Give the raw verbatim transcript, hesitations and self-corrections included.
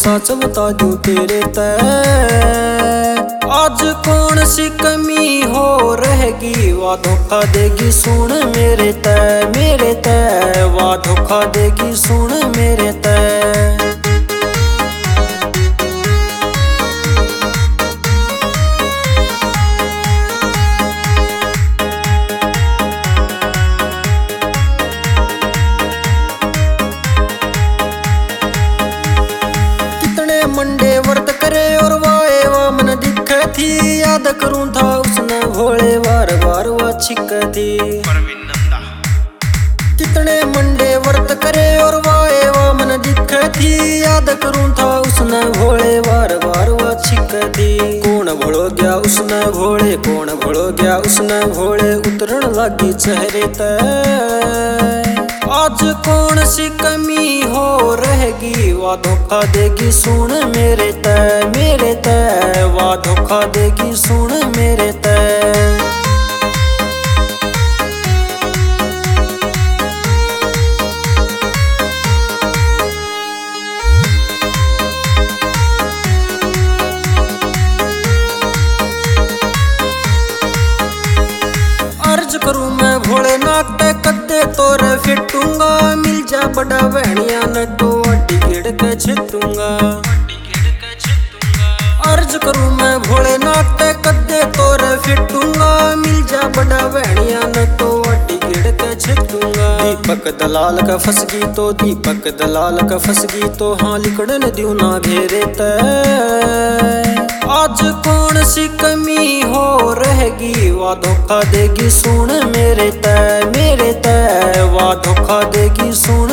सच बता दूं तेरे तय। आज कौन सी कमी हो रहेगी, वा धोखा देगी सुन मेरे तय, मेरे तय वा धोखा देगी सुन मेरे तय। मंडे व्रत करे और वाए वा मन दिखे थी, याद करूं था उसने भोले बार बार वा छिक थी। कितने मंडे व्रत करे और वाए वा मन दिखे थी, याद करूं था उसने भोले बार बार वा छिक थी। कौन भोलो गया उसने भोले, कौन भोलो गया उसने भोले, उतरन लागी चेहरे तय। आज कौन सी कमी हो रहेगी, वा धोखा देगी सुन मेरे तय, मेरे तय वा धोखा देगी सुन मेरे तय। अर्ज करूं मैं भोलेनाथ कद्दे तोरे फिटूंगा, मिल जा बड़ा बहनिया न तो अड्डी गिड़ के छिटूंगा। अर्ज करूं मैं भोलेनाथ कद्दे तोरे फिटूंगा, मिल जा बड़ा बहनिया न तो अड्डी गिड़ के छिटूंगा। दीपक दलाल का फसगी तो, दीपक दलाल का फसगी तो, हाँ लिकड़न द्यू ना घेरे तय। आज कौन सी कमी हो रहेगी, वा धोखा देगी सुन मेरे तय, मेरे तय वा धोखा देगी सुन